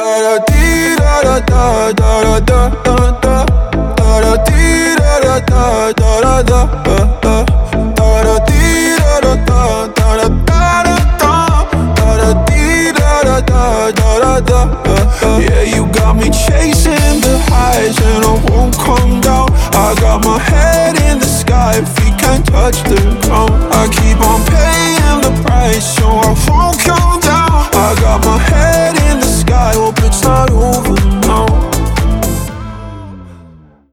da dee da da da da da da da da da dee da da da da da da da da dee da da da da da da da dee da da da da da. Yeah, you got me chasing the highs and I won't come down. I got my head in the sky, feet can't touch the ground. I keep on paying the